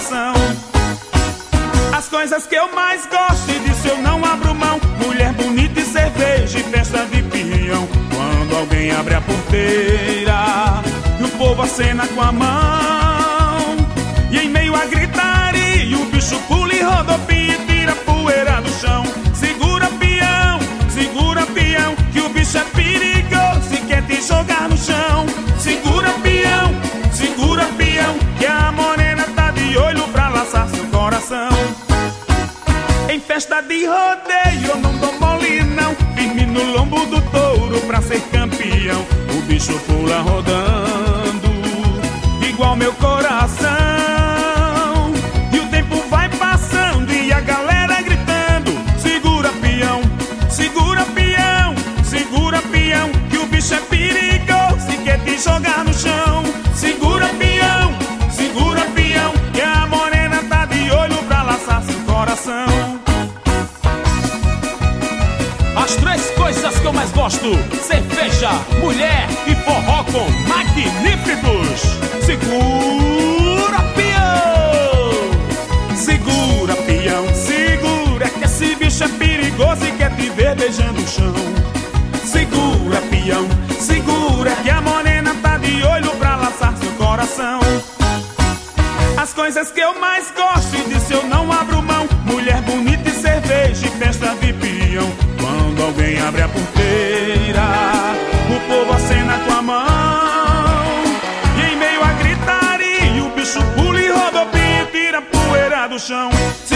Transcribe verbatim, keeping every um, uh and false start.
coração. As coisas que eu mais gosto e disso eu não abro mão: mulher bonita e cerveja e festa de peão. Quando alguém abre a porteira e o povo acena com a mão, e em meio a gritaria o bicho pula e rodopia e tira poeira do chão. Segura peão, segura peão, que o bicho é perigoso e quer te jogar no chão. Segura peão, segura peão, que a morena tá de olho pra laçar seu coração. Em festa de rodeio eu não dou mole não, firme no lombo do touro pra ser campeão. O bicho pula rodando igual meu coração, e o tempo vai passando e a galera gritando: segura peão, segura peão, segura peão, que o bicho é perigoso e quer te jogar no chão. Segura peão, segura peão, que a morena tá de olho pra laçar seu coração. As três coisas que eu mais gosto: cerveja, mulher e forró com magníficos. Segura peão, segura peão, segura, que esse bicho é perigoso e quer te ver beijando o chão. Segura peão, segura, que a morena tá de olho pra laçar seu coração. As coisas que eu mais gosto e disso eu não abro mão: mulher bonita e cerveja e festa de peão. Quando alguém abre a porteira, o povo acena com a mão, e em meio a gritaria o bicho pula e rodopia e tira poeira do chão.